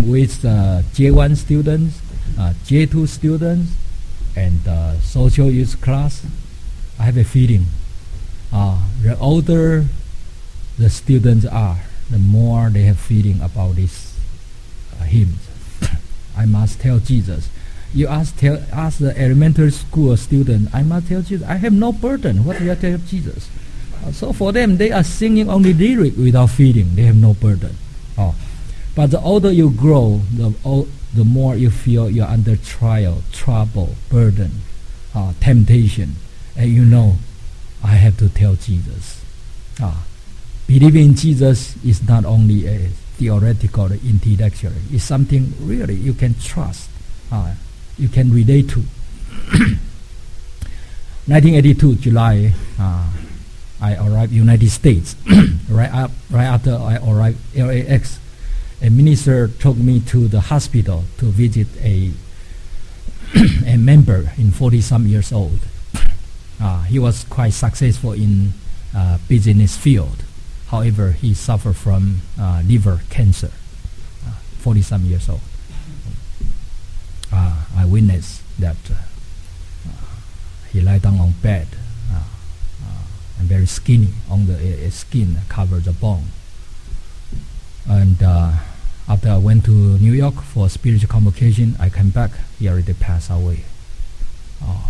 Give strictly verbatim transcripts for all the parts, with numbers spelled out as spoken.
with uh, J one students, uh, J two students, and uh, social youth class, I have a feeling uh, the older the students are, the more they have feeling about these uh, hymns. I must tell Jesus. You ask, tell, ask the elementary school student, I must tell Jesus, I have no burden. What do I tell Jesus? Uh, so for them, they are singing only lyric without feeling. They have no burden. Oh. But the older you grow, the, o- the more you feel you're under trial, trouble, burden, uh, temptation. And you know, I have to tell Jesus. Uh, believing in Jesus is not only a theoretical, intellectual. It's something really you can trust. Uh, you can relate to. nineteen eighty-two, July, uh, I arrived United States. right, up, right after I arrived L A X, a minister took me to the hospital to visit a a member in forty-some years old. Uh, he was quite successful in uh, business field. However, he suffered from uh, liver cancer, uh, forty-some years old. Uh, I witnessed that uh, uh, he lay down on bed uh, uh, and very skinny on the uh, skin covered the bone. And uh, after I went to New York for spiritual convocation, I came back. He already passed away. Oh.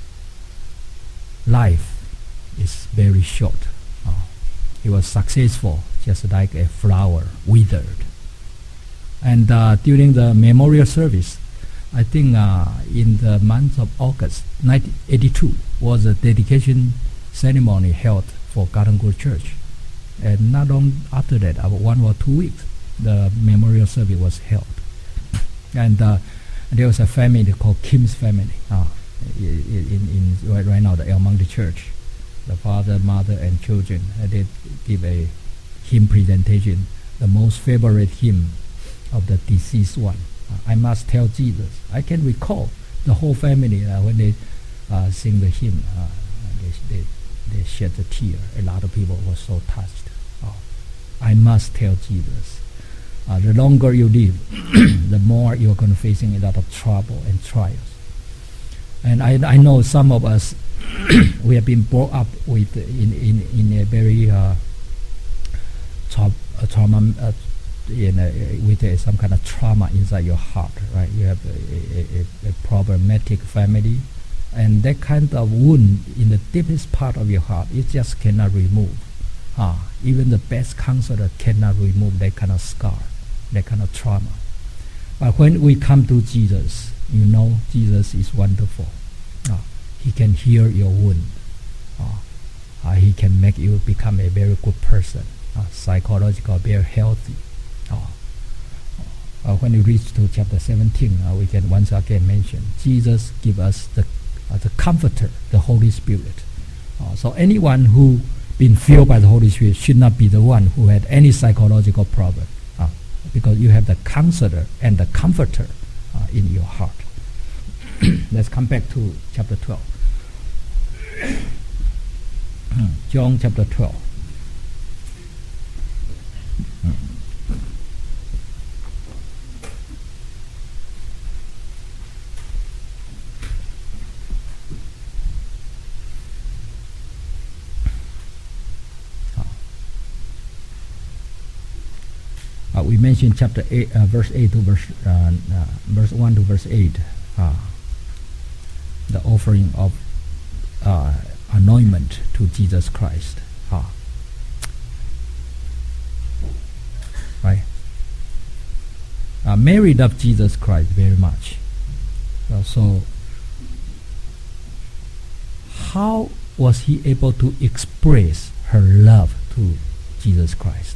Life is very short. Oh. He was successful, just like a flower withered. And uh, during the memorial service, I think uh, in the month of August nineteen eighty-two was a dedication ceremony held for Garden Grove Church. And not long after that, about one or two weeks, the memorial service was held. And uh, there was a family called Kim's family uh, in, in, in right, right now, the El Monte Church. The father, mother, and children, uh, they give a hymn presentation, the most favorite hymn of the deceased one. Uh, I must tell Jesus. I can recall the whole family uh, when they uh, sing the hymn. Uh, they, they, they shed a tear. A lot of people were so touched. Oh, I must tell Jesus. Uh, the longer you live, the more you're going to facing a lot of trouble and trials. And I, I know some of us, we have been brought up with in in, in a very uh, tra- uh, trauma, uh, in a, with a, some kind of trauma inside your heart, right? You have a, a, a, a problematic family, and that kind of wound in the deepest part of your heart, it just cannot remove. Ah, even the best counselor cannot remove that kind of scar, that kind of trauma. But when we come to Jesus, you know, Jesus is wonderful. Ah, he can heal your wound. Ah, ah, he can make you become a very good person, ah, psychological, very healthy. Ah, uh, when we reach to chapter seventeen, uh, we can once again mention Jesus give us the uh, the Comforter, the Holy Spirit. Uh, so anyone who been filled by the Holy Spirit should not be the one who had any psychological problem, uh, because you have the Counselor and the Comforter uh, in your heart. Let's come back to chapter twelve. John chapter twelve. Uh, we mentioned chapter eight, uh, verse eight to verse uh, uh, verse one to verse eight. Uh, the offering of uh, anointment to Jesus Christ. Uh, right? Uh, Mary loved Jesus Christ very much. Uh, so, how was he able to express her love to Jesus Christ?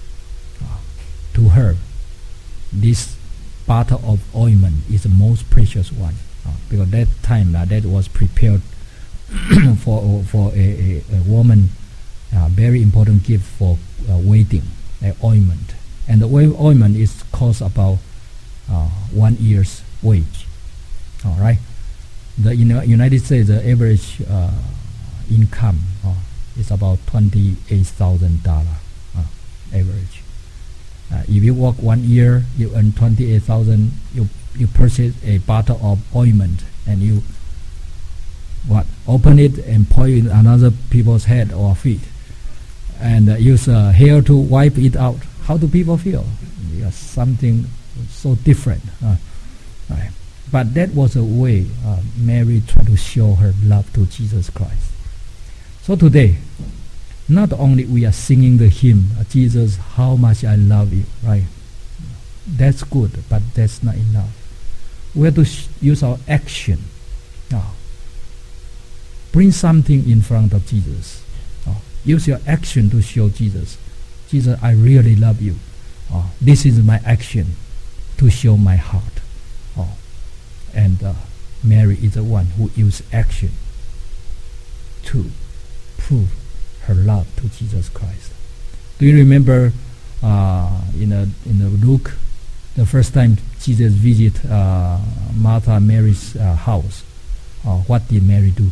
To her, this bottle of ointment is the most precious one, uh, because that time uh, that was prepared for for a, a, a woman, uh, very important gift for uh, wedding, an ointment, and the ointment is cost about uh, one year's wage. All right, the in the United States the average uh, income uh, is about twenty eight thousand dollar uh, average. Uh, if you work one year, you earn twenty-eight thousand. You you purchase a bottle of ointment and you what open it and pour it in another people's head or feet, and uh, use uh, hair to wipe it out. How do people feel? Yes, something so different. Uh, right. But that was a way uh, Mary tried to show her love to Jesus Christ. So today, not only we are singing the hymn, uh, Jesus, how much I love you, right? That's good, but that's not enough. We have to sh- use our action. Uh, bring something in front of Jesus. Uh, use your action to show Jesus, Jesus, I really love you. Uh, this is my action to show my heart. Uh, and uh, Mary is the one who used action to prove her love to Jesus Christ. Do you remember uh, in a, in a Luke, the first time Jesus visited uh, Martha and Mary's uh, house? Uh, what did Mary do?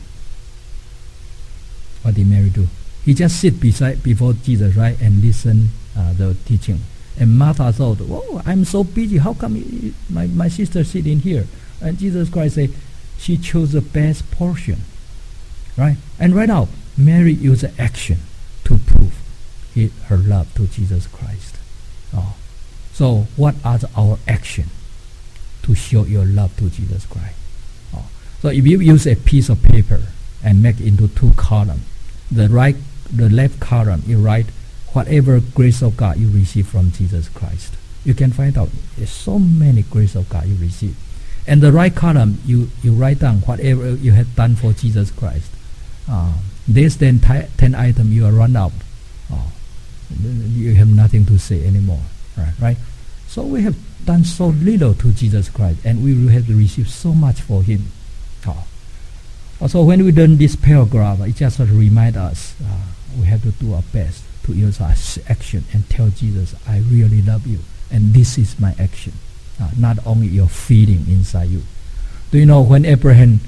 What did Mary do? He just sit beside before Jesus, right, and listen uh, the teaching. And Martha thought, "Oh, I'm so busy. How come he, my my sister sitting here?" And Jesus Christ said, "She chose the best portion." Right? And right now, Mary used action to prove he, her love to Jesus Christ. Oh. So what are the, our action to show your love to Jesus Christ? Oh. So if you use a piece of paper and make it into two columns, the right, the left column, you write whatever grace of God you receive from Jesus Christ. You can find out there's so many grace of God you receive. And the right column, you, you write down whatever you have done for Jesus Christ. Uh, less than t- ten items, you are run out. Oh, you have nothing to say anymore. Right, right? So we have done so little to Jesus Christ, and we will have to receive so much for Him. Oh. Also, when we done this paragraph, it just remind us uh, we have to do our best to use our action and tell Jesus, I really love you, and this is my action. Uh, not only your feeling inside you. Do you know when Abraham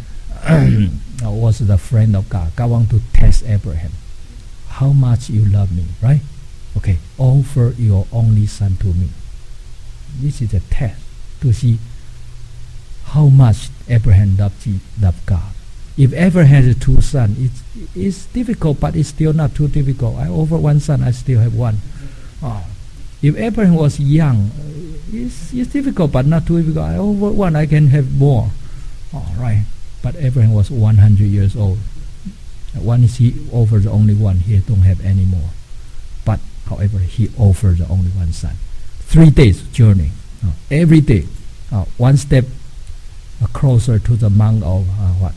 was the friend of God, God wanted to test Abraham. How much you love me, right? Okay, offer your only son to me. This is a test to see how much Abraham loved, loved God. If Abraham has two sons, it's, it's difficult, but it's still not too difficult. I offer one son, I still have one. Oh. If Abraham was young, it's, it's difficult, but not too difficult. I offer one, I can have more. All right. But Abraham was one hundred years old. Once he offers only one, he don't have any more. But, however, he offers only one son. Three days journey. Uh, every day, uh, one step uh, closer to the Mount of uh, what?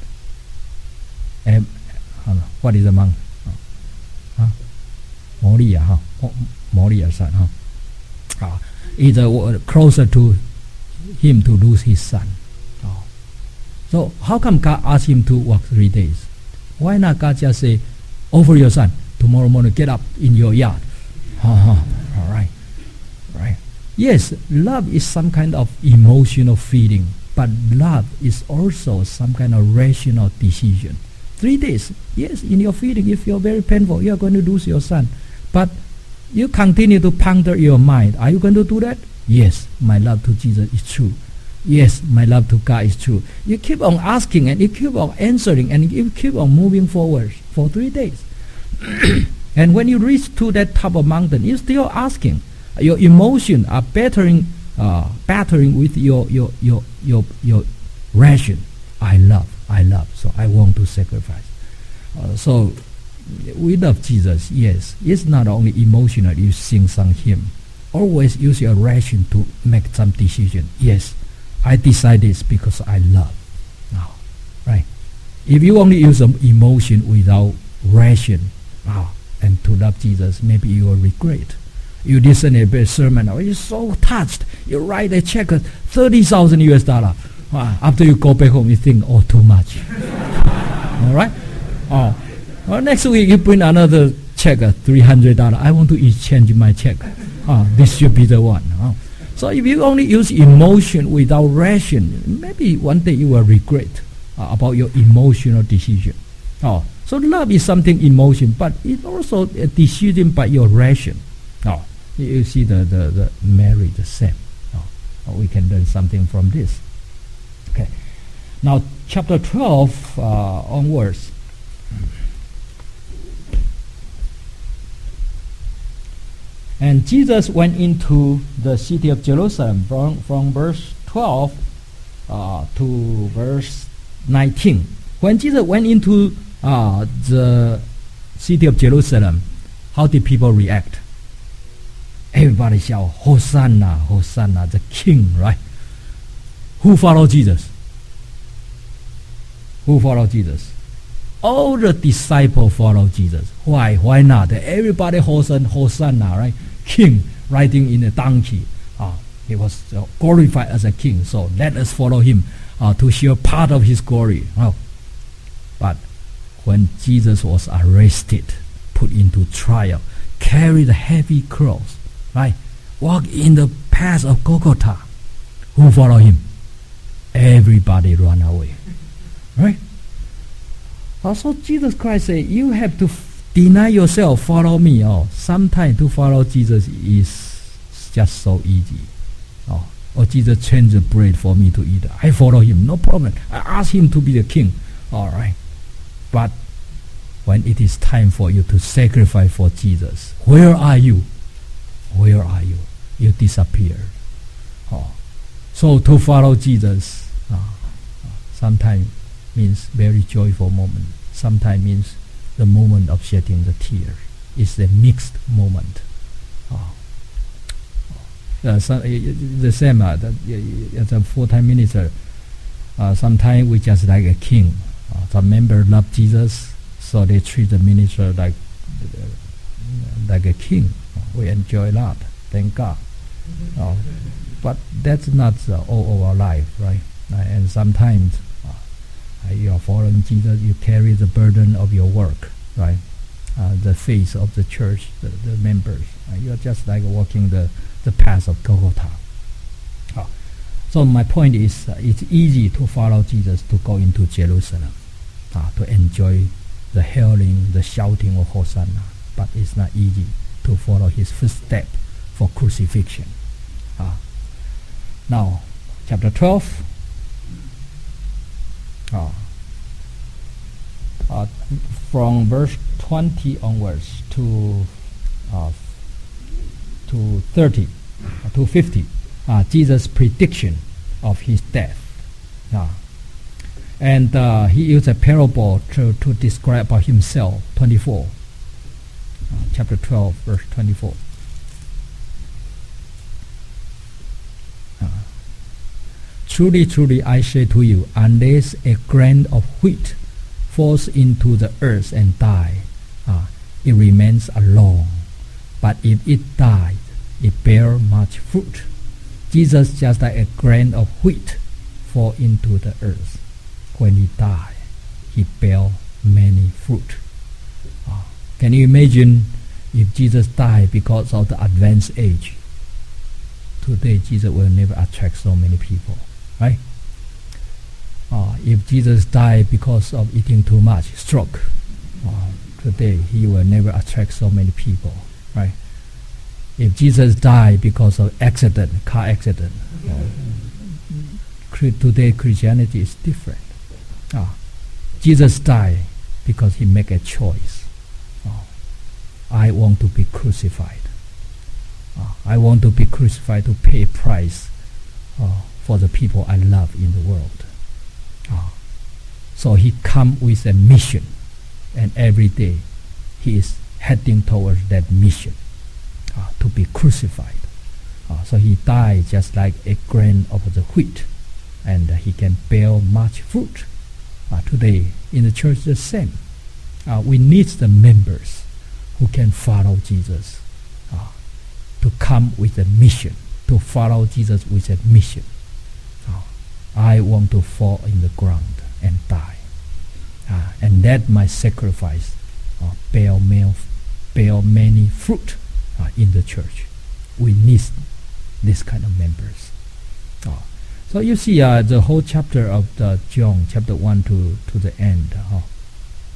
Um, uh, what is the Mount? Uh, huh? Moriah, huh? Oh, Moriah son, huh? Uh, is uh, closer to him to lose his son. Oh. So how come God asked him to walk three days? Why not God just say, offer your son, tomorrow morning get up in your yard? Uh-huh. All right. Right. Yes, love is some kind of emotional feeling, but love is also some kind of rational decision. Three days, yes, in your feeling, you feel very painful, you are going to lose your son. But you continue to ponder your mind. Are you going to do that? Yes, my love to Jesus is true. Yes, my love to God is true. You keep on asking and you keep on answering and you keep on moving forward for three days. And when you reach to that top of mountain, you're still asking. Your emotions are battering, uh, battering with your your your your your ration. I love, I love, so I want to sacrifice. Uh, so we love Jesus. Yes, it's not only emotional. You sing some hymn. Always use your ration to make some decision. Yes, I decide this because I love. Now, right? If you only use some emotion without ration, ah, and to love Jesus, maybe you will regret. You listen to a sermon, oh, you're so touched. You write a check, thirty thousand U S dollar. Ah, after you go back home, you think, oh, too much. All right? Oh, well, next week you bring another check, three hundred dollars. I want to exchange my check. Ah, this should be the one. Oh. So if you only use emotion without ration, maybe one day you will regret uh, about your emotional decision. Oh, so love is something emotion, but it's also a decision by your ration. Oh, You, you see the, the, the Mary the same. Oh, we can learn something from this. Okay. Now chapter twelve uh, onwards. And Jesus went into the city of Jerusalem from, from verse twelve uh, to verse nineteen. When Jesus went into uh, the city of Jerusalem, how did people react? Everybody shout, Hosanna, Hosanna, the king, right? Who followed Jesus? Who followed Jesus? All the disciples followed Jesus. Why? Why not? Everybody Hosanna, Hosanna, right? King riding in a donkey. Uh, he was uh, glorified as a king. So let us follow him uh, to share part of his glory. Oh. But when Jesus was arrested, put into trial, carried a heavy cross, right? Walk in the path of Golgotha. Who followed him? Everybody run away. Right? Also Jesus Christ said, you have to f- deny yourself, follow me. Oh, sometimes to follow Jesus is just so easy. Oh, or Jesus changed the bread for me to eat. I follow him, no problem. I ask him to be the king. All right. But when it is time for you to sacrifice for Jesus, where are you? Where are you? You disappeared. Oh. So to follow Jesus uh, uh, sometimes means very joyful moment. Sometimes means the moment of shedding the tear. It's a mixed moment. Oh. Uh, so, uh, the same uh, that, uh, as a full-time minister, uh, sometimes we just like a king. Uh, some members love Jesus, so they treat the minister like uh, like a king. We enjoy a lot, thank God. Uh, but that's not uh, all of our life, right? Uh, and sometimes uh, you are following Jesus, you carry the burden of your work, right? Uh, the face of the church, the, the members. Uh, you are just like walking the, the path of Golgotha. Uh, so my point is, uh, it's easy to follow Jesus, to go into Jerusalem, uh, to enjoy the hailing, the shouting of Hosanna. But it's not easy to follow his first step for crucifixion. Uh, now, chapter twelve. Uh, uh, from verse twenty onwards to uh, to thirty, uh, to fifty, uh, Jesus' prediction of his death. Uh, and uh, he used a parable to, to describe about himself. twenty-four. Uh, chapter twelve, verse twenty-four. Uh, truly, truly, I say to you, unless a grain of wheat falls into the earth and dies, uh, it remains alone. But if it dies, it bears much fruit. Jesus, just like a grain of wheat, fall into the earth. When he died, he bears many fruit. Uh, Can you imagine if Jesus died because of the advanced age? Today, Jesus will never attract so many people, right? Uh, if Jesus died because of eating too much, stroke, uh, today he will never attract so many people, right? If Jesus died because of accident, car accident, uh, today Christianity is different. Uh, Jesus died because he made a choice. I want to be crucified. Uh, I want to be crucified to pay a price uh, for the people I love in the world. Uh, so he come with a mission, and every day he is heading towards that mission, uh, to be crucified. Uh, so he died just like a grain of the wheat, and uh, he can bear much fruit. Uh, today in the church the same. Uh, we need the members who can follow Jesus, uh, to come with a mission, to follow Jesus with a mission. Uh, I want to fall in the ground and die, uh, and let my sacrifice uh, bear, male, bear many fruit uh, in the church. We need this kind of members. Uh, so you see uh, the whole chapter of the John, chapter one to, to the end. Uh,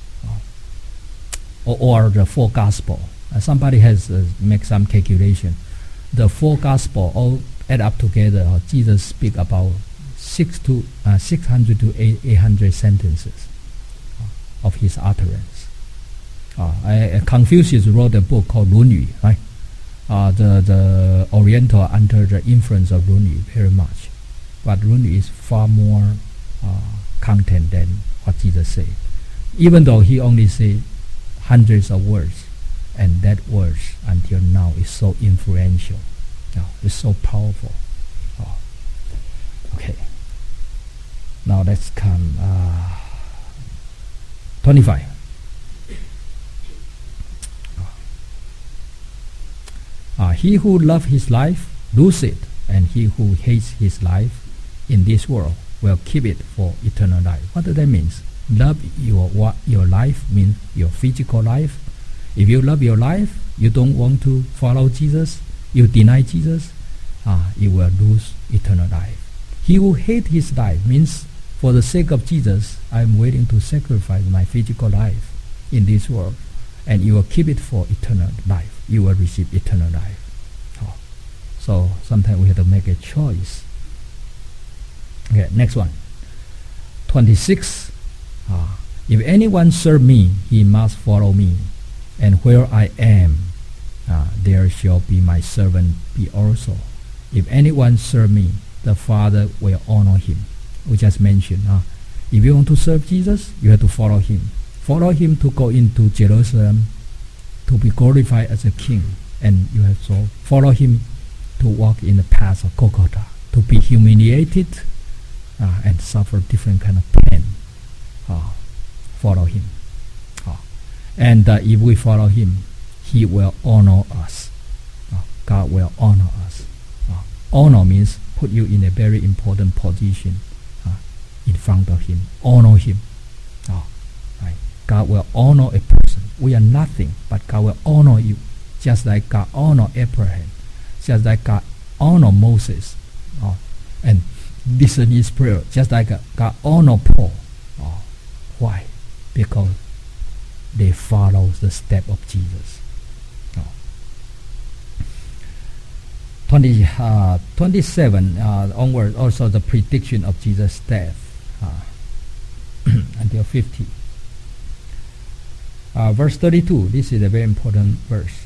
Or, or the four gospel. Uh, somebody has uh, make some calculation. the four gospel all add up together, uh, Jesus speak about six to uh, six hundred to eight eight hundred sentences uh, of his utterance. Uh, I, Confucius wrote a book called 论语, right? Uh, the the Oriental under the influence of 论语 very much, but 论语 is far more uh, content than what Jesus said. Even though he only said hundreds of words, and that words until now is so influential, uh, it's so powerful. Uh, okay. Now let's come uh, twenty-five. Uh, he who loves his life loses it, and he who hates his life in this world will keep it for eternal life. What does that mean? Love your what your life means your physical life. If you love your life, you don't want to follow Jesus, you deny Jesus, uh, you will lose eternal life. He who hates his life means, for the sake of Jesus, I am willing to sacrifice my physical life in this world, and you will keep it for eternal life. You will receive eternal life. Oh. So sometimes we have to make a choice. Okay, next one. twenty-six. Uh, if anyone serve me, he must follow me, and where I am, uh, there shall be my servant be also. If anyone serve me, the Father will honor him. We just mentioned, uh, if you want to serve Jesus, you have to follow him. Follow him to go into Jerusalem to be glorified as a king, and you have to follow him to walk in the path of Golgotha, to be humiliated uh, and suffer different kind of pain. Uh, follow him. Uh, and uh, if we follow him, he will honor us. Uh, God will honor us. Uh, honor means put you in a very important position uh, in front of him. Honor him. Uh, right. God will honor a person. We are nothing, but God will honor you, just like God honored Abraham, just like God honored Moses, uh, and listen his prayer, just like God honored Paul. Uh, why? Because they follow the step of Jesus. Uh, twenty, uh, twenty-seven uh, onward, also the prediction of Jesus' death uh, until fifty. Uh, verse thirty-two, this is a very important verse.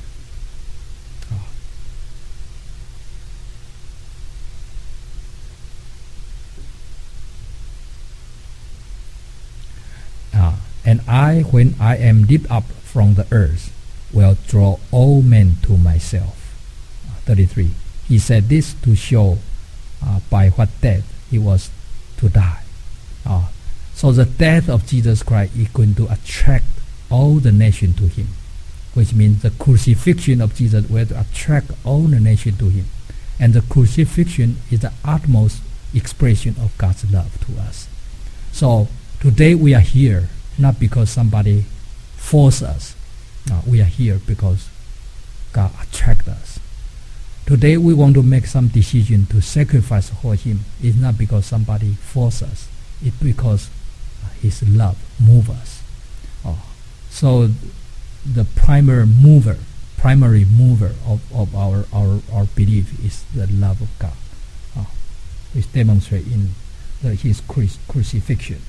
Uh, and I, when I am lifted up from the earth, will draw all men to myself. Uh, thirty-three. He said this to show uh, by what death he was to die. Uh, so the death of Jesus Christ is going to attract all the nation to him, which means the crucifixion of Jesus will attract all the nation to him, and the crucifixion is the utmost expression of God's love to us. So today we are here not because somebody forced us. No, we are here because God attracted us. Today we want to make some decision to sacrifice for him. It's not because somebody forced us. It's because his love moves us. Oh. So the primary mover, primary mover of, of our, our, our belief is the love of God, uh, which demonstrates in the, his cru- crucifixion.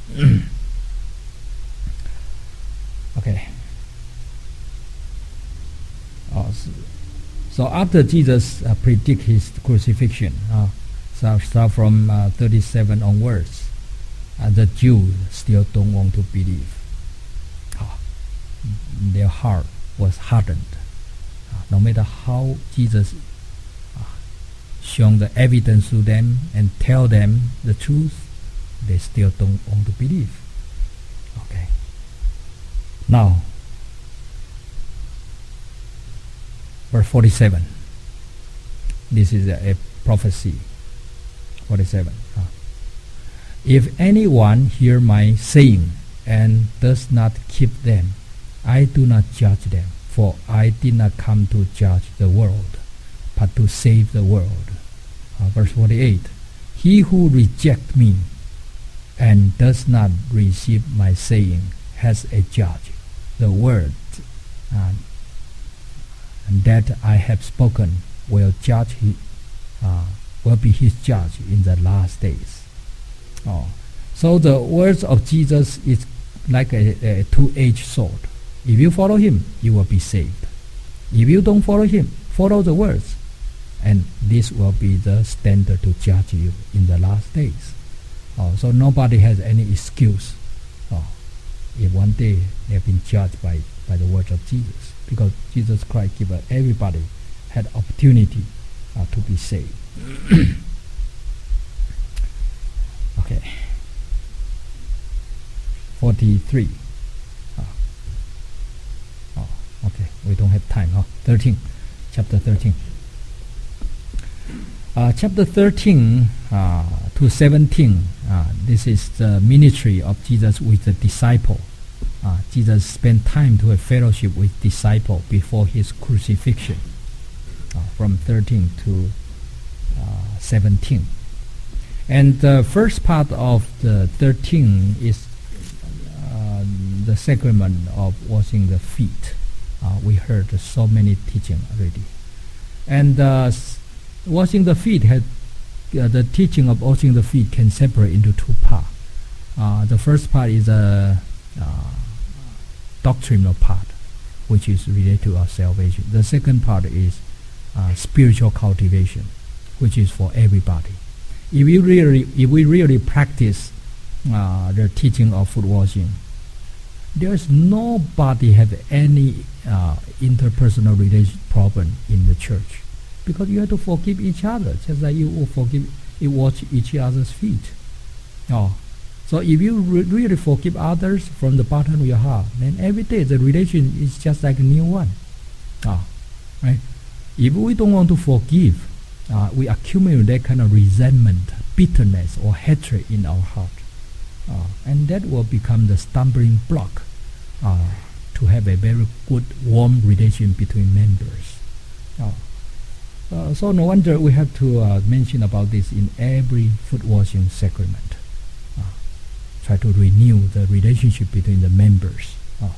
Okay. Uh, so, so after Jesus uh, predict his crucifixion, uh, so start from uh, thirty-seven onwards, uh, the Jews still don't want to believe. Their heart was hardened. Uh, no matter how Jesus uh, shown the evidence to them and tell them the truth, they still don't want to believe. Okay. Now, verse forty-seven. This is a, a prophecy. forty-seven. Uh, if anyone hear my saying and does not keep them, I do not judge them, for I did not come to judge the world, but to save the world. Uh, verse forty-eight. He who rejects me and does not receive my saying has a judge. The word uh, that I have spoken will judge he, uh, will be his judge in the last days. Oh, so the words of Jesus is like a, a two-edged sword. If you follow him, you will be saved. If you don't follow him, follow the words, and this will be the standard to judge you in the last days. Oh, so nobody has any excuse. Oh, if one day they have been judged by, by the words of Jesus, because Jesus Christ gave everybody had opportunity uh, to be saved. Okay. forty-three. Oh. Oh, okay. We don't have time. Huh? thirteen. Chapter thirteen. Uh, chapter thirteen uh, to seventeen. Uh, this is the ministry of Jesus with the disciple. Uh, Jesus spent time to have fellowship with disciple before his crucifixion. Uh, from thirteen to uh, seventeen. And the first part of the thirteen is uh, the sacrament of washing the feet. Uh, we heard so many teaching already. And uh, s- washing the feet, had, uh, the teaching of washing the feet can separate into two parts. Uh, the first part is a uh, doctrinal part, which is related to our salvation. The second part is uh, spiritual cultivation, which is for everybody. If we really, if we really practice uh, the teaching of foot washing, there's nobody have any uh, interpersonal relation problem in the church, because you have to forgive each other, just like you will forgive, you wash each other's feet. Oh, so if you re- really forgive others from the bottom of your heart, then every day the relation is just like a new one. Oh, right? If we don't want to forgive, Uh, we accumulate that kind of resentment, bitterness, or hatred in our heart. Uh, and that will become the stumbling block uh, to have a very good, warm relation between members. Uh, uh, so no wonder we have to uh, mention about this in every foot washing sacrament. Uh, try to renew the relationship between the members. Uh,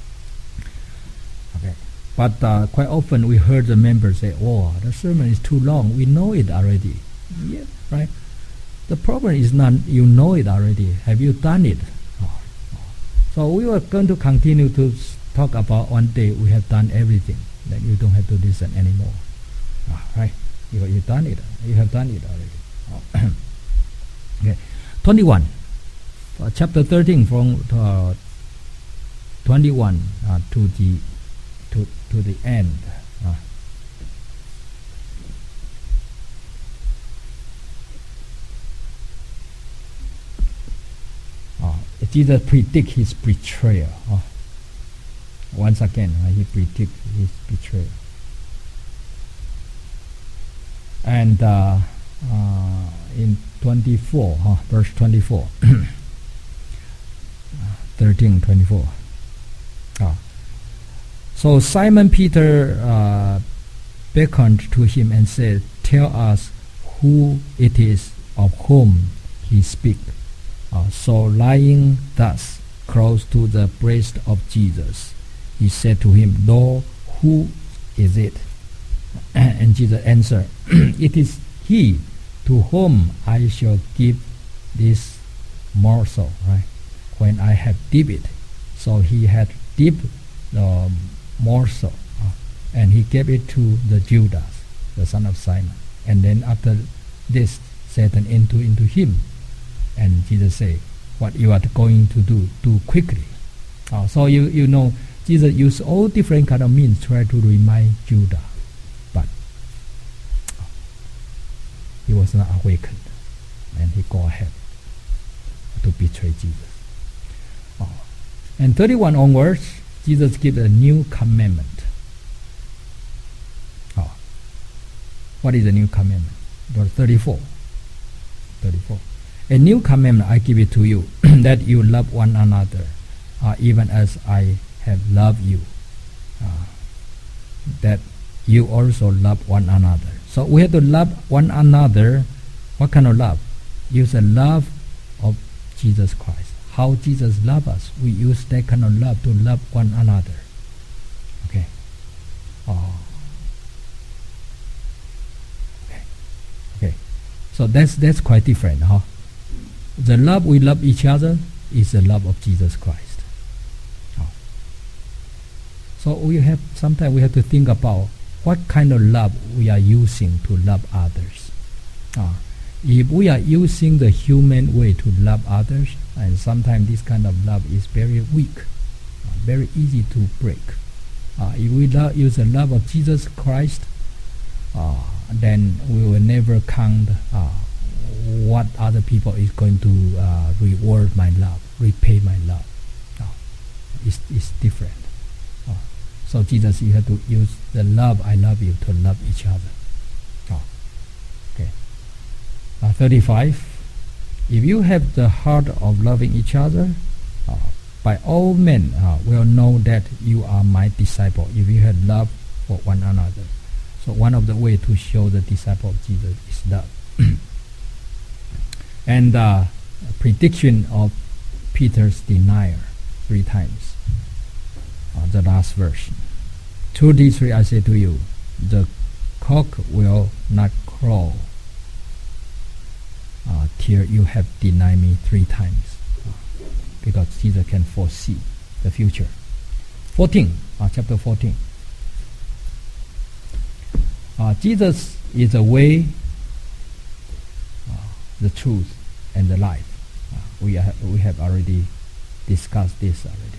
okay. But uh, quite often we heard the members say, "Oh, the sermon is too long. We know it already." Yeah, right. The problem is not you know it already. Have you done it? Oh, oh. So we were going to continue to s- talk about one day we have done everything. Then you don't have to listen anymore. Oh, right? You you've done it. You have done it already. Oh. Okay. Twenty-one. Uh, chapter thirteen from uh, twenty-one uh, to the. To, to the end. Uh. Uh, Jesus predict his betrayal. Uh. Once again, uh, he predict his betrayal. And uh, uh, in twenty-four, uh, verse twenty-four, thirteen, twenty-four. Uh. So Simon Peter uh, beckoned to him and said, "Tell us who it is of whom he speaks." Uh, so lying thus close to the breast of Jesus, he said to him, "Lord, who is it?" And Jesus answered, "It is he to whom I shall give this morsel, right, when I have dipped it." So he had dipped the morsel, uh, and he gave it to the Judas, the son of Simon. And then after this, Satan entered into him, and Jesus said, "What you are going to do, do quickly." Uh, so you you know, Jesus used all different kind of means to try to remind Judas, but uh, he was not awakened, and he go ahead to betray Jesus. Uh, and thirty-one onwards, Jesus gives a new commandment. Oh. What is the new commandment? Verse thirty-four. thirty-four. A new commandment I give it to you, that you love one another, uh, even as I have loved you. Uh, that you also love one another. So we have to love one another. What kind of love? Use the love of Jesus Christ. How Jesus loves us, we use that kind of love to love one another. Okay. Oh. So that's that's quite different, huh? The love we love each other is the love of Jesus Christ. Oh. So we have sometimes we have to think about what kind of love we are using to love others. Oh. If we are using the human way to love others, and sometimes this kind of love is very weak, uh, very easy to break. Uh, if we love, use the love of Jesus Christ, uh, then we will never count uh, what other people is going to uh, reward my love, repay my love. Uh, it's, it's different. Uh, so Jesus, you have to use the love I love you to love each other. Uh, okay. Uh, thirty-five. If you have the heart of loving each other, uh, by all men uh, will know that you are my disciple, if you have love for one another. So one of the ways to show the disciple of Jesus is love. And uh, prediction of Peter's denial three times. Uh, the last verse. Truly, truly, I say to you, the cock will not crow uh, till you have denied me three times. Uh, because Jesus can foresee the future. fourteen, uh, chapter fourteen. Uh, Jesus is the way, uh, the truth, and the life. Uh, we, ha- we have already discussed this already.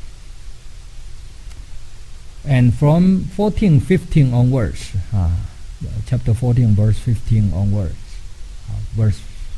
And from fourteen, fifteen onwards, uh, chapter fourteen, verse fifteen onwards, uh, verse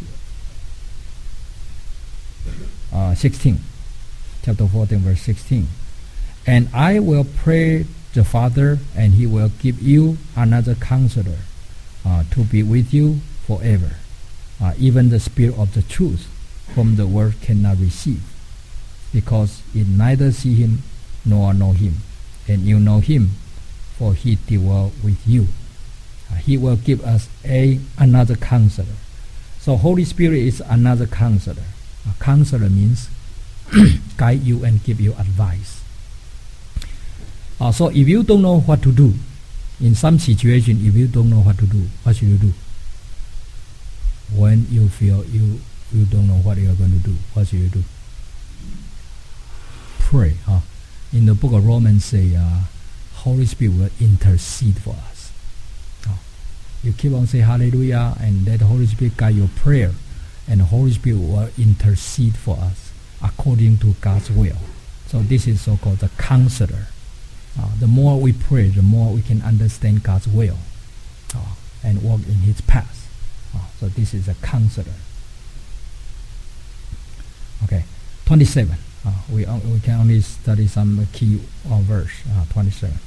uh, sixteen, chapter fourteen, verse sixteen. And I will pray the Father, and he will give you another counselor uh, to be with you forever, uh, even the Spirit of the truth, whom the world cannot receive, because it neither see him nor know him. And you know him, for he dwells with you. Uh, he will give us a another counselor. So Holy Spirit is another counselor. A counselor means guide you and give you advice. Uh, so if you don't know what to do, in some situation, if you don't know what to do, what should you do? When you feel you, you don't know what you are going to do, what should you do? Pray. Huh? In the book of Romans say, uh, Holy Spirit will intercede for us. Uh, you keep on saying hallelujah, and let the Holy Spirit guide your prayer, and the Holy Spirit will intercede for us according to God's will. So this is so-called the counselor. Uh, the more we pray, the more we can understand God's will uh, and walk in His path. Uh, so this is a counselor. Okay, twenty-seven. Uh, we uh, we can only study some key uh, verse. Uh, twenty-seven.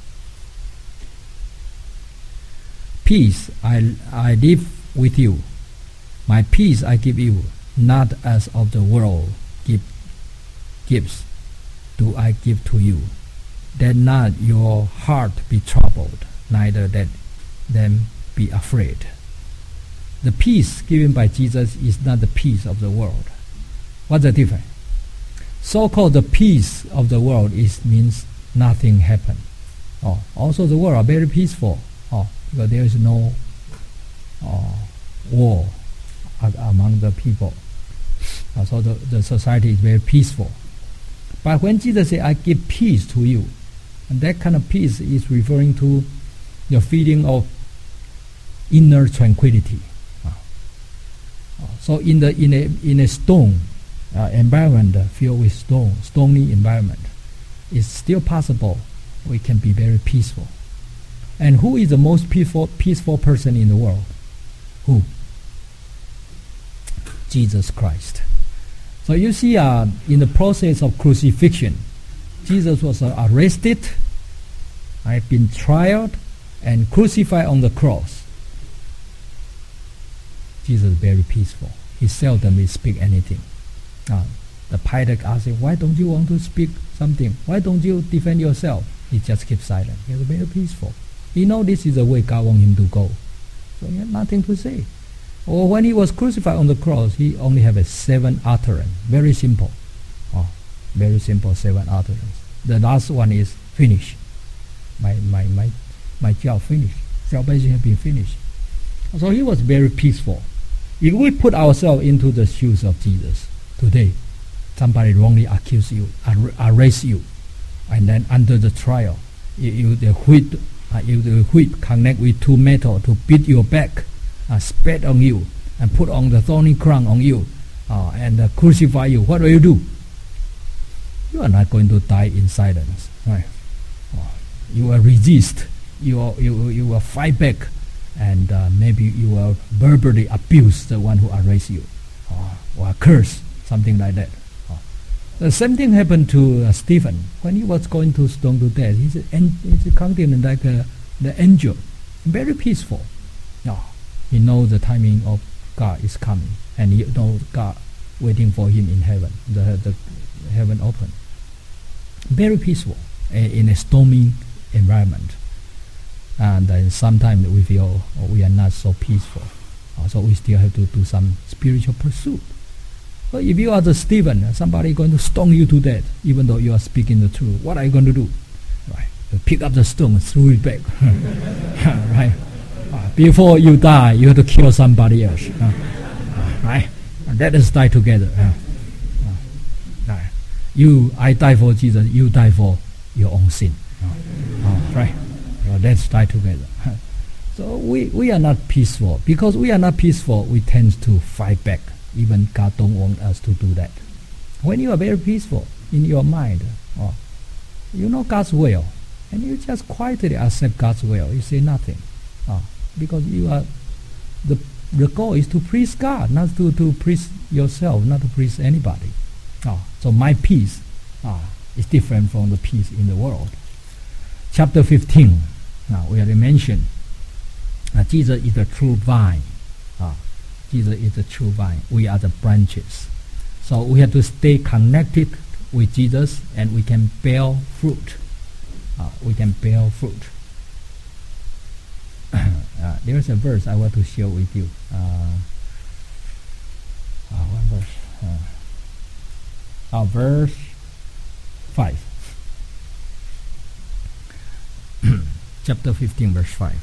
Peace I I live with you. My peace I give you, not as of the world give, gives, do I give to you. That not your heart be troubled, neither that them be afraid. The peace given by Jesus is not the peace of the world. What's the difference? So-called the peace of the world is means nothing happened. Oh, also the world are very peaceful. Oh, because there is no uh, war among the people. Uh, so the, the society is very peaceful. But when Jesus said, I give peace to you, and that kind of peace is referring to the feeling of inner tranquility. Uh, uh, so in the in a in a stone uh, environment uh, filled with stone, stony environment, it's still possible we can be very peaceful. And who is the most peaceful peaceful person in the world? Who? Jesus Christ. So you see, uh, in the process of crucifixion, Jesus was uh, arrested, I've been tried, and crucified on the cross. Jesus is very peaceful. He seldom will speak anything. Uh, the Pilate asked him, why don't you want to speak something? Why don't you defend yourself? He just keeps silent. He was very peaceful. He knows this is the way God wants him to go. So he had nothing to say. Or when he was crucified on the cross, he only had a seven utterance. Very simple. Oh, very simple seven utterance. The last one is finished. My my my my job finished. Salvation has been finished. So he was very peaceful. If we put ourselves into the shoes of Jesus today, somebody wrongly accuse you, ar- arrest you, and then under the trial, you, you the whip, uh, you the whip connect with two metal to beat your back, uh, spit on you, and put on the thorny crown on you, uh, and uh, crucify you. What will you do? You are not going to die in silence, right? Uh, you will resist. You will, you will, you will fight back, and uh, maybe you will verbally abuse the one who arrests you, uh, or curse, something like that. The same thing happened to uh, Stephen when he was going to stone to death. He's a, en- he's a countenance like a, the angel, very peaceful. No, he knows the timing of God is coming, and he knows God waiting for him in heaven. The, the heaven open. Very peaceful uh, in a stormy environment, and then sometimes we feel oh, we are not so peaceful, uh, so we still have to do some spiritual pursuit. But if you are the Stephen, somebody going to stone you to death, even though you are speaking the truth, what are you going to do? Right? You pick up the stone and throw it back. Right? Uh, before you die, you have to kill somebody else. Uh, uh, right? And let us die together. Uh, uh, right. You, I die for Jesus. You die for your own sin. Uh, uh, right? So let's die together. So we, we are not peaceful. Because we are not peaceful, we tend to fight back. Even God don't want us to do that. When you are very peaceful in your mind, oh, you know God's will, and you just quietly accept God's will. You say nothing, oh, because you are the the goal is to please God, not to, to please yourself, not to please anybody. Oh, so my peace oh, is different from the peace in the world. Chapter fifteen. Now we already mentioned uh, Jesus is the true vine. Oh, Jesus is the true vine. We are the branches. So we have to stay connected with Jesus, and we can bear fruit. Uh, we can bear fruit. uh, there is a verse I want to share with you. Uh, uh, what verse? Uh, uh, verse five. Chapter fifteen, verse five.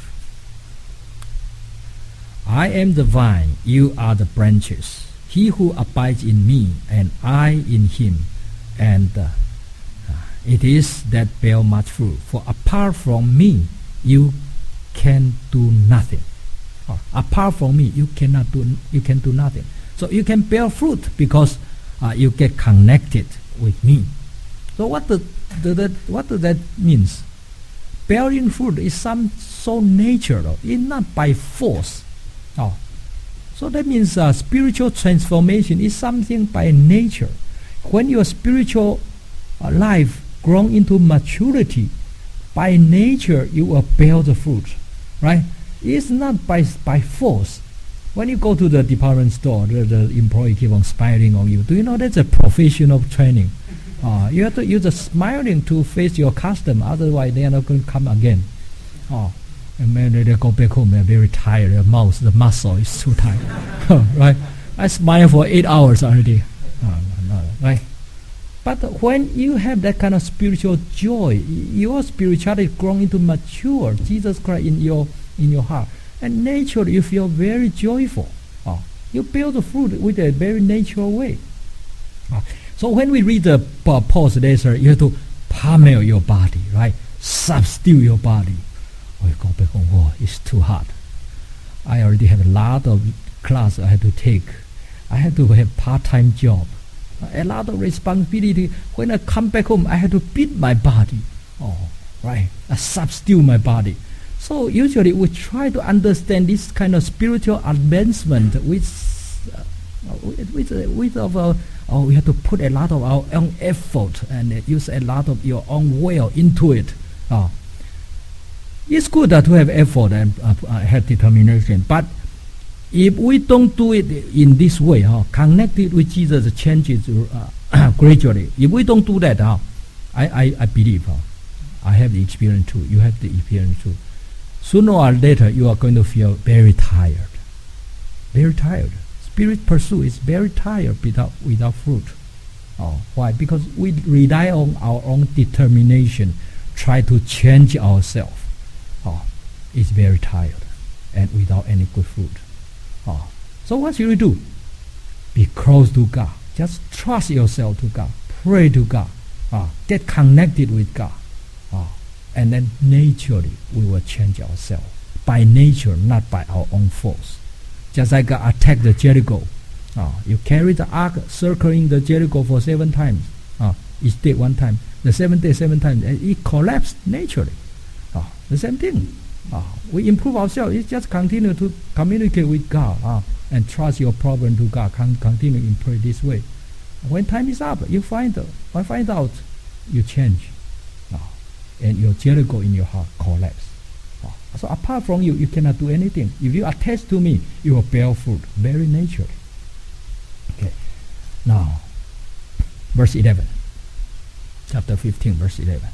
I am the vine, you are the branches. He who abides in me, and I in him, and uh, uh, it is that bear much fruit. For apart from me, you can do nothing. Uh, apart from me, you cannot do. You can do nothing. So you can bear fruit because uh, you get connected with me. So what the, the, the what does that means? Bearing fruit is some so natural. It's not by force. Oh, so that means uh, spiritual transformation is something by nature. When your spiritual uh, life grown into maturity, by nature you will bear the fruit, right? It's not by by force. When you go to the department store, the, the employee keep on smiling on you. Do you know that's a professional training? Uh, you have to use the smiling to face your customer, otherwise they are not going to come again. Oh. And when they go back home, they're very tired. Their mouth, the muscle is too tight. Right? I smile for eight hours already. Oh, no, right? But when you have that kind of spiritual joy, your spirituality grown into mature, Jesus Christ in your in your heart, and naturally you feel very joyful. Oh, you bear the fruit with a very natural way. Oh, so when we read the uh, Paul's letter, you have to pummel your body, right? Substitute your body. Oh, you go back home, oh, it's too hard. I already have a lot of class I have to take. I have to have part-time job. A lot of responsibility. When I come back home, I have to beat my body. Oh, right. I substitute my body. So usually we try to understand this kind of spiritual advancement with, uh, with, with, uh, with of our, oh, we have to put a lot of our own effort and uh, use a lot of your own will into it. Oh. It's good uh, to have effort and uh, uh, have determination, but if we don't do it in this way, uh, connected with Jesus changes uh, gradually. If we don't do that, uh, I, I, I believe, uh, I have the experience too, you have the experience too. Sooner or later, you are going to feel very tired. Very tired. Spirit pursuit is very tired without, without fruit. Oh, why? Because we rely on our own determination, try to change ourselves. Oh, it's very tired and without any good fruit. Oh, So what should we do? Be close to God. Just trust yourself to God. Pray to God. Uh, get connected with God. Uh, and then naturally we will change ourselves. By nature, not by our own force. Just like God attacked the Jericho. Uh, you carry the ark circling the Jericho for seven times. Uh, each day one time. The seventh day seven times. And it collapsed naturally. Uh, the same thing. Uh, we improve ourselves. It's just continue to communicate with God. Uh, and trust your problem to God. Con- continue in prayer this way. When time is up, you find out. When find out, you change. Uh, and your Jericho in your heart collapse. Uh, so apart from you, you cannot do anything. If you attach to me, you will bear fruit very naturally. Okay. Now, verse eleven. Chapter fifteen, verse eleven.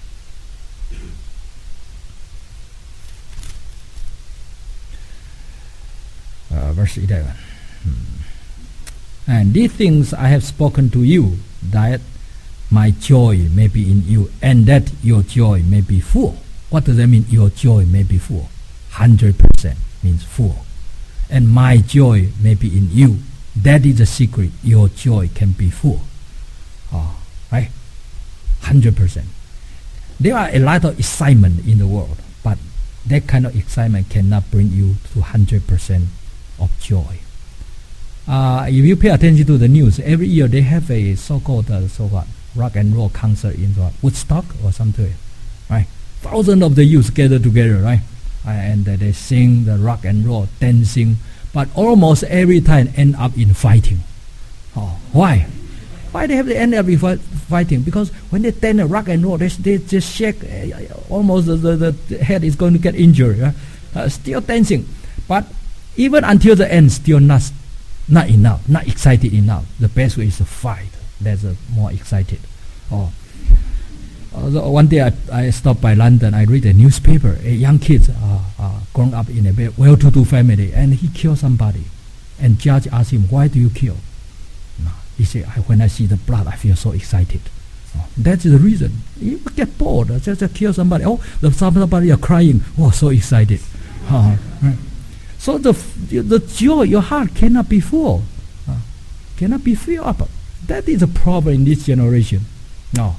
Uh, verse eleven. Hmm. And these things I have spoken to you, that my joy may be in you, and that your joy may be full. What does that mean? Your joy may be full. Hundred percent means full. And my joy may be in you. That is the secret. Your joy can be full. Oh, right? Hundred percent. There are a lot of excitement in the world, but that kind of excitement cannot bring you to hundred percent of joy. Uh, if you pay attention to the news, every year they have a so-called uh, so what, rock and roll concert in what, Woodstock or something, right? Thousands of the youth gather together, right? Uh, and uh, they sing the rock and roll, dancing, but almost every time end up in fighting. Oh, why? Why they have to end up in fi- fighting? Because when they dance a rock and roll, they, they just shake, uh, almost the, the, the head is going to get injured. Right? Uh, still dancing, but even until the end, still not. Not enough, not excited enough. The best way is to fight. That's uh, more excited. Oh. Uh, so one day I, I stopped by London. I read a newspaper. A young kid uh, uh, grown up in a very well-to-do family, and he killed somebody. And judge asked him, "Why do you kill?" No. He said, I, "When I see the blood, I feel so excited." Oh. That's the reason. You get bored. Uh, just uh, kill somebody. Oh, the somebody are crying. Oh, so excited. Uh, right. So the the joy, your heart cannot be full, uh, cannot be filled up. That is a problem in this generation. No.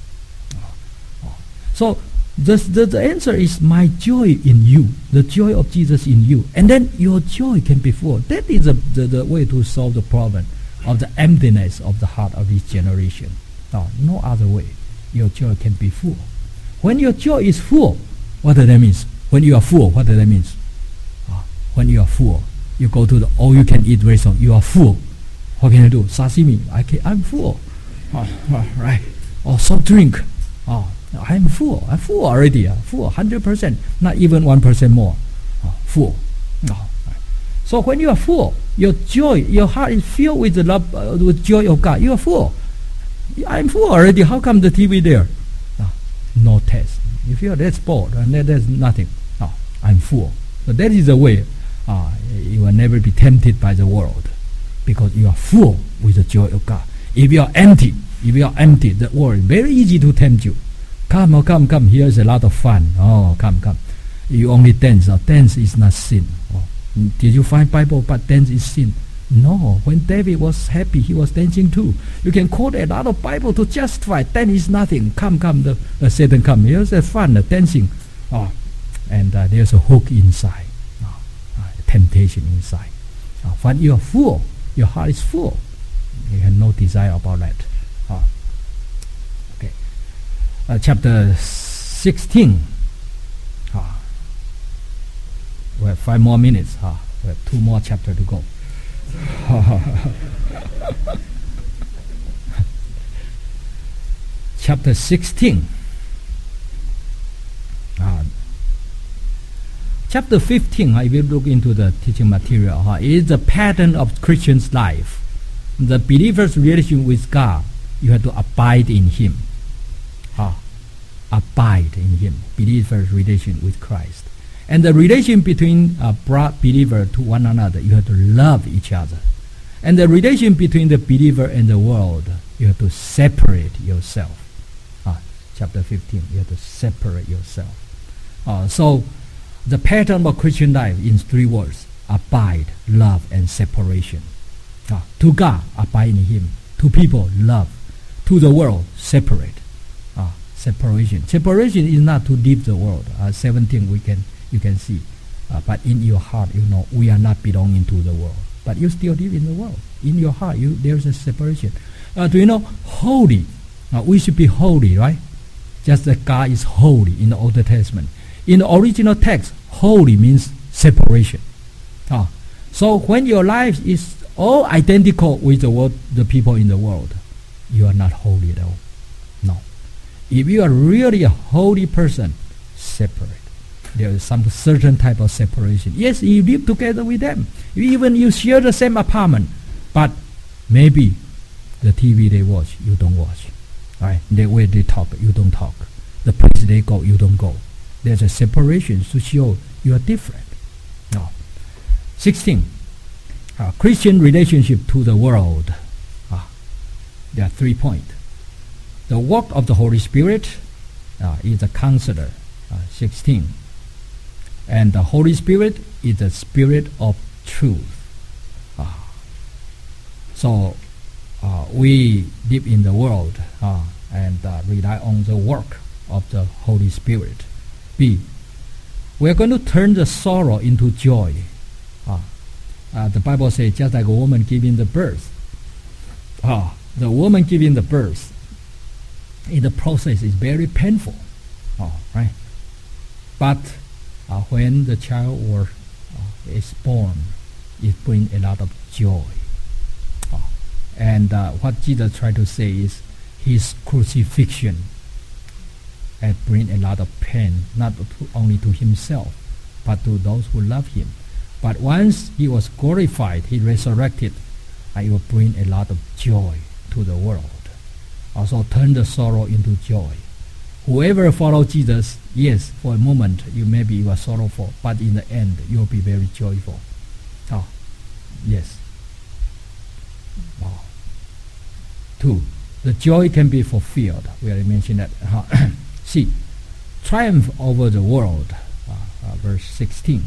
So the, the the answer is my joy in you, the joy of Jesus in you, and then your joy can be full. That is a, the the way to solve the problem of the emptiness of the heart of this generation. No, no other way. Your joy can be full. When your joy is full, what does that mean? When you are full, what does that mean? When you are full, you go to the all-you-can-eat restaurant. You are full. What can you do? Sashimi. I can, I'm full. Oh, oh, right. Or soft drink. Oh, I'm full. I'm full already. Uh, full. Hundred percent. Not even one percent more. Oh, full. Oh, right. So when you are full, your joy, your heart is filled with the love, uh, with joy of God. You are full. I'm full already. How come the T V there? No, no taste. You feel that's bored, and that, there's nothing. No, I'm full. So that is the way. Uh, you will never be tempted by the world because you are full with the joy of God. If you are empty, if you are empty, the world is very easy to tempt you. Come, oh, come, come. Here's a lot of fun. Oh, come, come. You only dance. Oh, dance is not sin. Oh, did you find Bible? But dance is sin. No. When David was happy, he was dancing too. You can quote a lot of Bible to justify. Dance is nothing. Come, come. The, the Satan come. Here's a fun, the dancing. Oh, and uh, there's a hook inside. Temptation inside. Uh, when you are full, your heart is full. You have no desire about that. Uh, okay. Uh, chapter sixteen. Uh, we have five more minutes. Uh, we have two more chapters to go. Chapter sixteen. Uh, Chapter fifteen, uh, if you look into the teaching material, uh, is the pattern of Christian's life. The believer's relation with God, you have to abide in Him. Uh, abide in Him. Believer's relation with Christ. And the relation between a uh, believer to one another, you have to love each other. And the relation between the believer and the world, you have to separate yourself. Uh, chapter fifteen, you have to separate yourself. Uh, so, the pattern of Christian life in three words. abide, love, and separation. Uh, to God, abide in Him. To people, love. To the world, separate. Uh, separation. Separation is not to leave the world. Uh, seventeen, we can you can see. Uh, but in your heart, you know, we are not belonging to the world. But you still live in the world. In your heart, you there is a separation. Uh, do you know, holy? Uh, we should be holy, right? Just that God is holy in the Old Testament. In the original text, holy means separation. Uh, so when your life is all identical with the world, the people in the world, you are not holy at all. No. If you are really a holy person, separate. There is some certain type of separation. Yes, you live together with them. Even you share the same apartment, but maybe the T V they watch, you don't watch. Right? The way they talk, you don't talk. The place they go, you don't go. There's a separation to show you are different. No. sixteen. Uh, Christian relationship to the world. Uh, there are three points. The work of the Holy Spirit uh, is a counselor. Uh, sixteen. And the Holy Spirit is the Spirit of truth. Uh, so uh, we live in the world uh, and uh, rely on the work of the Holy Spirit. B. We are going to turn the sorrow into joy. Uh, uh, the Bible says just like a woman giving the birth. Uh, the woman giving the birth, in the process is very painful. Uh, right? But uh, when the child or, uh, is born, it brings a lot of joy. Uh, and uh, what Jesus tried to say is his crucifixion and bring a lot of pain, not to, only to himself, but to those who love him. But once he was glorified, he resurrected, and it will bring a lot of joy to the world. Also turn the sorrow into joy. Whoever follows Jesus, yes, for a moment you maybe you are sorrowful, but in the end you will be very joyful. Oh, yes. Wow. Two, the joy can be fulfilled. We already mentioned that. See, triumph over the world, uh, uh, verse sixteen.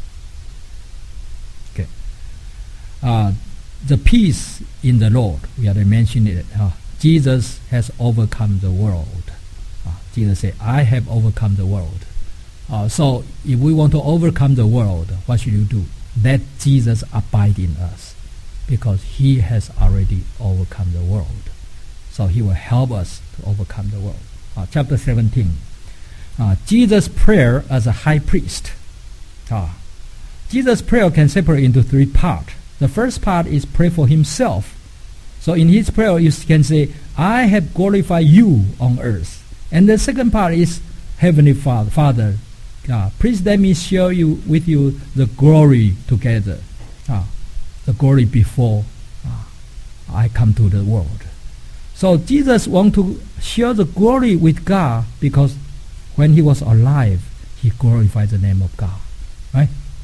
Okay. Uh, the peace in the Lord, we already mentioned it. Uh, Jesus has overcome the world. Uh, Jesus said, I have overcome the world. Uh, so if we want to overcome the world, what should you do? Let Jesus abide in us, because he has already overcome the world. So he will help us to overcome the world. Uh, chapter seventeen. Uh, Jesus' prayer as a high priest. Uh, Jesus' prayer can separate into three parts. The first part is pray for himself. So in his prayer you can say, I have glorified you on earth. And the second part is, Heavenly Father, Father, uh, please let me share you with you the glory together. Uh, the glory before uh, I come to the world. So Jesus wants to share the glory with God, because when he was alive, he glorified the name of God. Right?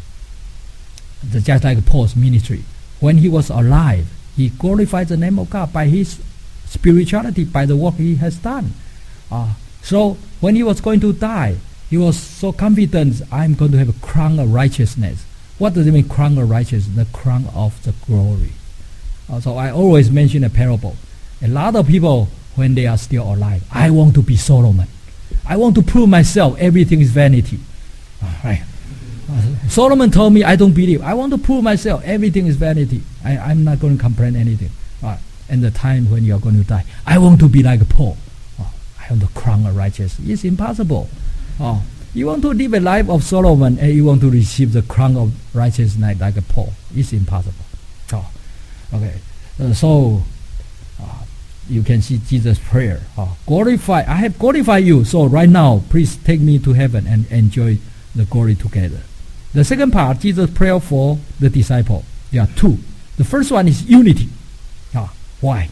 The, just like Paul's ministry. When he was alive, he glorified the name of God by his spirituality, by the work he has done. Uh, so when he was going to die, he was so confident, I'm going to have a crown of righteousness. What does it mean, crown of righteousness? The crown of the glory. Uh, so I always mention a parable. A lot of people, when they are still alive, I want to be Solomon. I want to prove myself everything is vanity. Uh, right. Uh, Solomon told me I don't believe. I want to prove myself everything is vanity. I, I'm not going to complain anything. Uh, and the time when you are going to die, I want to be like Paul. Uh, I want to crown of righteousness. It's impossible. Uh, you want to live a life of Solomon and you want to receive the crown of righteousness like, like Paul. It's impossible. Uh, okay. Uh, so uh, you can see Jesus' prayer. Uh, glorify. I have glorified you. So right now, please take me to heaven and enjoy the glory together. The second part, Jesus' prayer for the disciple. There are two. The first one is unity. Uh, why?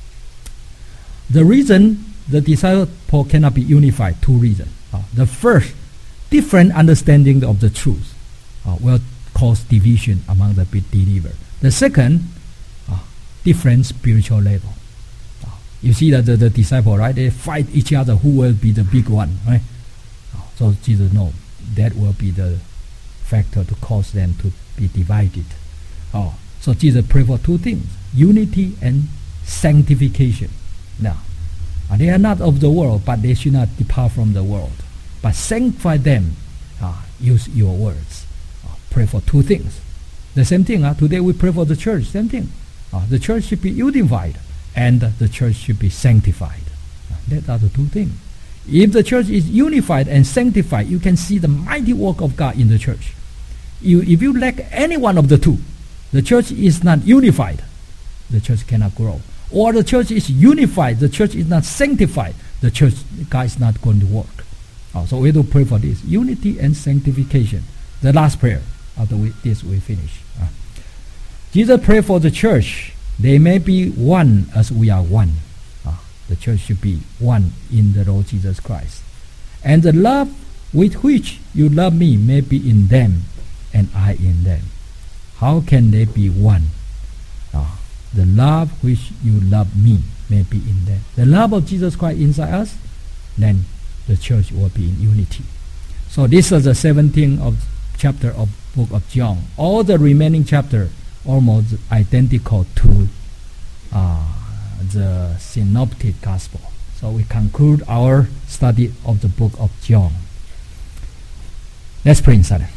The reason the disciple cannot be unified, two reasons. Uh, the first, different understanding of the truth uh, will cause division among the believers. The second, uh, different spiritual level. Uh, you see that the, the disciple, right? They fight each other who will be the big one, right? Uh, so Jesus knows that will be the factor to cause them to be divided. Oh, so Jesus prayed for two things: unity and sanctification. Now, uh, they are not of the world, but they should not depart from the world. But sanctify them. Uh, use your words. Uh, pray for two things. The same thing. Uh, today we pray for the church. Same thing. Uh, the church should be unified, and the church should be sanctified. Uh, that are the two things. If the church is unified and sanctified, you can see the mighty work of God in the church. You, if you lack any one of the two, the church is not unified, the church cannot grow. Or the church is unified, the church is not sanctified, the church, God is not going to work. Oh, so we have to pray for this, unity and sanctification. The last prayer, after we, this we finish. Uh, Jesus prayed for the church, they may be one as we are one. Uh, the church should be one in the Lord Jesus Christ. And the love with which you love me may be in them, and I in them. How can they be one? Uh, the love which you love me may be in them. The love of Jesus Christ inside us, then the church will be in unity. So this is the seventeenth of chapter of book of John. All the remaining chapter almost identical to uh, the synoptic gospel. So we conclude our study of the book of John. Let's pray in silence.